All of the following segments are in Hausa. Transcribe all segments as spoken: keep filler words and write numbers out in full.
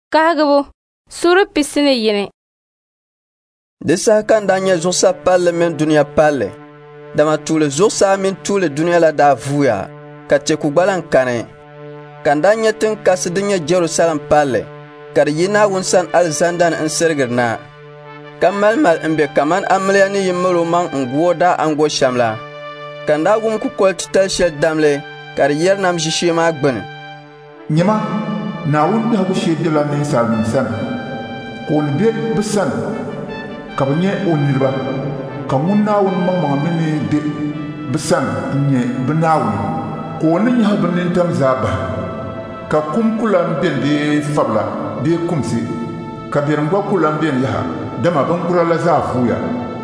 Kahagabo, sura pisine yene. Desa kan danya zosa palle men dunia palle. Dama tule zosa min tule dunia la da vuya. Kate kugbalan kane. Kan danya tin kasidinya Jerusalem palle. Kar yina wunsan alzandan en sergirna. Kamal mal embe kaman amliani yimmulu man ngwoda ango shamla. Kan da gum ku kol tital shel damle. Kar yer nam jishima gbene. Nyama na wunda bu shedela ne salmin san. Kon be bisan. Kabanye onirba. Kamuna won mamma mini de bisan nye binawu. Kon nya banin tam zaba. Ka kum kulam ben de fabla de kumsi. Ka birngwa kulam ben yaha. Dama ban kurala za fuya.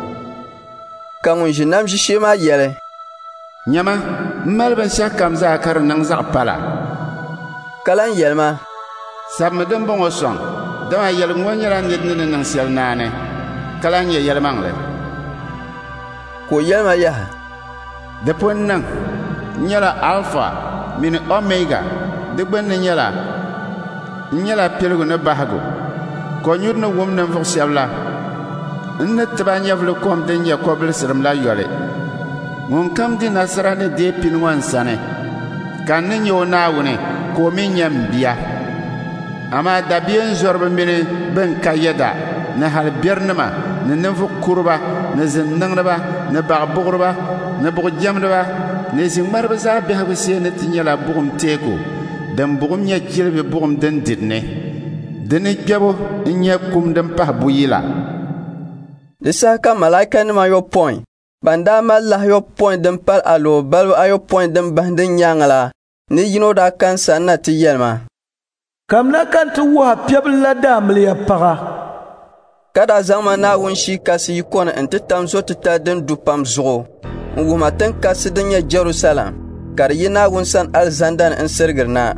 Kan jinam jishima yele. Nyama malban shakam za kar nang za pala. Kalan yelma. Sabme den bongo song. Dama yel ngonyara nidni nang sel nane. Kalan ye yelmang le. Ko yelma ya. De pon nang. Nyala alpha min omega. De gben nyala. Nyala pelgo ne bahago. Ko nyur no wom nan fo sebla. Nne tba nyavle kom den ya kobl sirim la yole. Ngon kam di nasrani de pinwan sane. Kan ne nyo nawune ko min yam biya. Ama dabiyen zorbe mini ben kayeda na hal bernama na nfu kurba na zinnangraba na bagbugrba na bugjamrba na zingmarba za biha bise na tinyala bugum teko dan bugum nya jilbe bugum den didne dene gabo nya kum dan pah buyila Disa ka malaika ni ma yo point banda mallah yo point dan pal alo bal ayo point dan bandin nyangala ni yino da kansa na ti yelma Kamna kan tu wa piabla damle ya paga kada zama na won shi kasi yikon en titam zo tita den dupam zo ngu matan kasi den ya Jerusalem kar yina won san alzandan en sergirna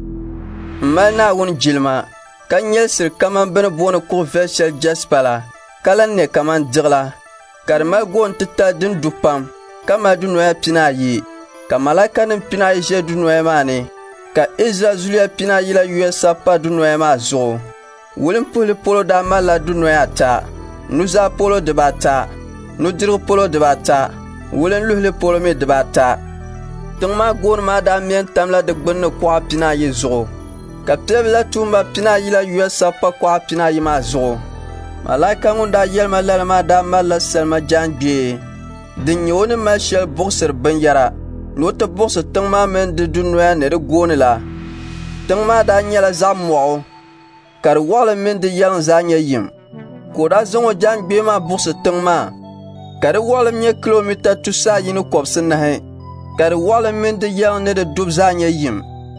mal na won jilma kan yel sir kaman ben bona ko veshel jaspala kalan ne kaman digla kar mal gon tita den dupam kama du noya pinayi kamala kanin pinayi je du noya mane ka Israel zulia pina yila U S A pa du noya ma zo wulim puli polo da mala du noya ta nuza polo de bata nudir polo de bata wulim luhli polo me de bata tungma gon ma da mien tamla de gbonne kwa pina yi zo ka tebla tumba pina yila U S A pa kwa pina yi ma zo malaika ngunda yelma lalma da mala selma jangbe din yoni ma shel boxer ban yara Nota boxe tangma men de dunwa ne de gone la tangma da nyala zammo kar wala men de yang zanya yim ko da zongo jangbe ma boxe tangma kar wala nye kilomita tusa yinu kopsin na he kar wala men de yang ne de dub zanya yim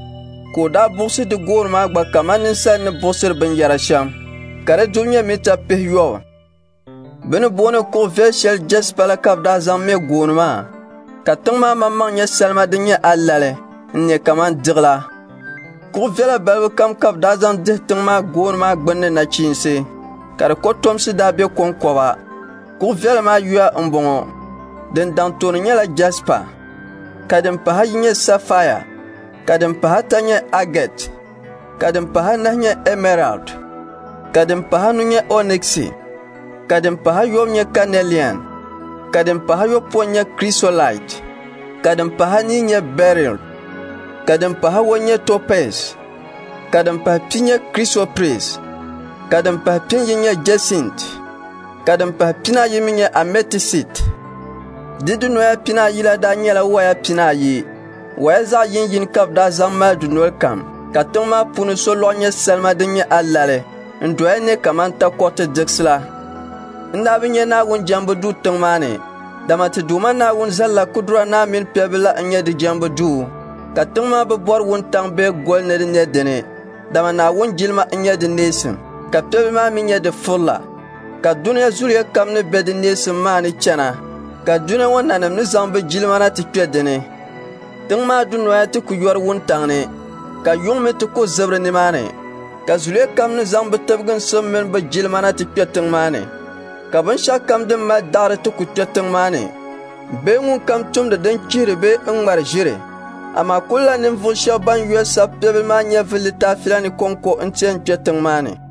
ko da boxe de gone ma gba kamanin san ne boxe ben yara sham kar dunya mita pehyo bene bone ko veshel jespala kap da zamme gone ma Katong ma mamang nya salma dinya allale nye kaman digla ku vela babu kam kap dazan dihtung ma gon ma gbenne na chinse kar ko tomsi da be konkoba ku vela ma yuya mbongo den dan ton nya la jaspa kadem pa haye sapphire kadem pa hatanya agate kadem pa hananya emerald kadem pa hanunya onyx kadem pa hayo nya carnelian kadem pahayo ponya chrysolite kadem pahani nya beryl kadem pahawonya topaz kadem papinya chrysoprase kadem papinya jacinth kadem papina yiminya amethyst didu noya pina yila da nyala waya pina yi waya za yin yin kap da zamma du nolkam katoma punu so lonya selma dinya allale ndoya ne kamanta kote dexla Ndabi nye na wun jambu du tungmane dama ti duma na wun zalla kudura na min pebila nye di jambu du ka tungma bi bor wun tang be gol ne di ne dene dama na wun jilma nye di nesim ka pebi ma mi nye di fulla ka dunia zuriya kam ni be di nesim ma ni chana ka dunia wun nanim ni zambu jilma na ti kwe dene tungma du noya ti ku yor wun tang ne ka yung mi ti ku zibri ni ma ne ka zuriya kam ni zambu tibgin sim min bi jilma na ti kwe tungma ne ka bin shakam din ma dare to kutyatin mane be ngun kam tum da dan kire be in mar jire amma kullanin fusha ban yusa pebe ma nya filita filani konko in cen kyatin mane